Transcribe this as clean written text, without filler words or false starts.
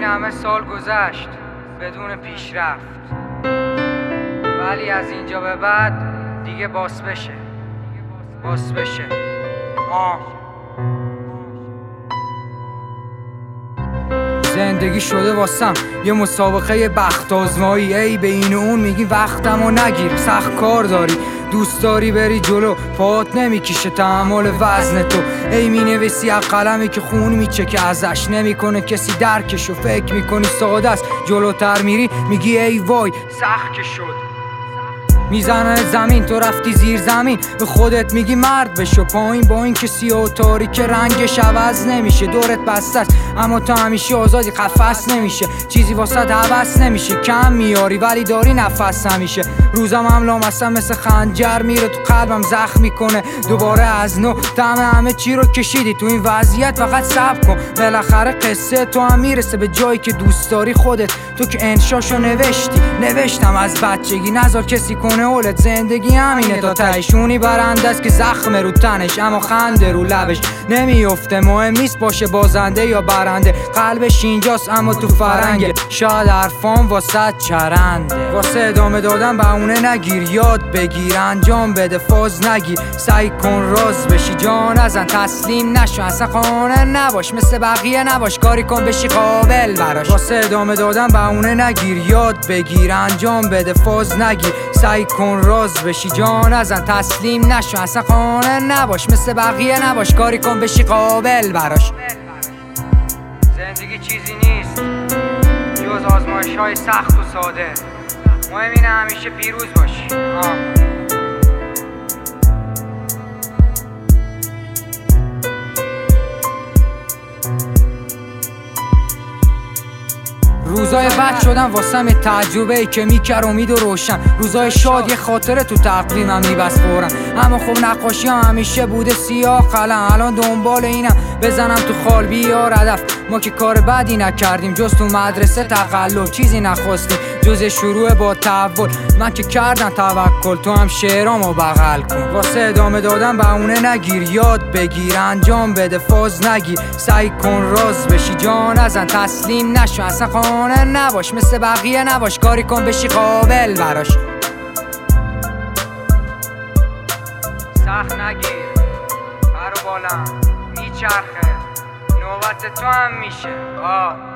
همه سال گذشت بدون پیشرفت، ولی از اینجا به بعد دیگه باس بشه. زندگی شده واسم یه مسابقه بخت آزمایی، ای به این و اون میگی وقتمو نگیر، سخت کار داری، دوست داری بری جلو، پات نمیکشه تحمل وزن تو، ای مینویسی از قلمی که خون میچکه ازش، نمیکنه کسی درکشو، فکر میکنی ساده است، جلوتر میری میگی ای وای سخت که شد. میزنه زمین تو رفتی زیر زمین، به خودت میگی مرد بشو، پایین با این که سیاه و تاریک رنگش عوض نمیشه، دورت بسته است اما تو همیشه آزادی، قفس نمیشه چیزی واسه حوس نمیشه، کم میاری ولی داری نفس همیشه، روزم هم لامصب مثل خنجر میره تو قلبم زخم میکنه، دوباره از نو طعم همه چی رو کشیدی، تو این وضعیت فقط صبر کن، بالاخره قصه تو هم میرسه به جایی که دوست داری خودت، تو که انشاشو نوشتم از بچگی، نذار کسی کنه اولت، زندگی همینه تا تهشونی برنده است که زخم رو تنش اما خنده رو لبش نمیفته، مهم نیست باشه بازنده یا برنده، قلبش اینجاست اما تو فرنگه، شاید حرفام واسه چرنده، واسه ادامه دادن بهونه نگیر، یاد بگیر انجام بده فاز نگیر، سعی کن راز بشی جا نزن، تسلیم نشو اصلا قانع نباش، مثل بقیه نباش، کاری کن بشی قابل براش، واسه ادامه دادن بهونه نگیر، یاد بگیر انجام بده فاز نگیر، سعی کن راز بشی جا نزن، تسلیم نشو اصلا قانع نباش، مثل بقیه نباش، کاری کن بشی قابل براش. زندگی چیزی نیست جز آزمایش‌های سخت و ساده، مهم اینه همیشه پیروز باشی. روزای بد شدن واسم یه تجربه‌ای که میکرد امید و روشن، روزای شاد یه خاطره تو تقویمم میبست فورن، اما خب نقاشی همیشه بوده سیاه قلم، الان دنبال اینم بزنم تو خال بیار هدف، ما که کار بدی نکردیم جز تو مدرسه تقلب، چیزی نخواستیم جز شروع با تحول، من که کردم توکل، تو هم شعرامو بغل کن، واسه ادامه دادن بهونه نگیر، یاد بگیر انجام بده فاز نگیر، سعی کن راز بشی جا نزن، تسلیم نشو اصلا قانع نباش، مثل بقیه نباش، کاری کن بشی قابل براش. سخت نگیر پر و بالم میچرخه، نوبت تو هم میشه.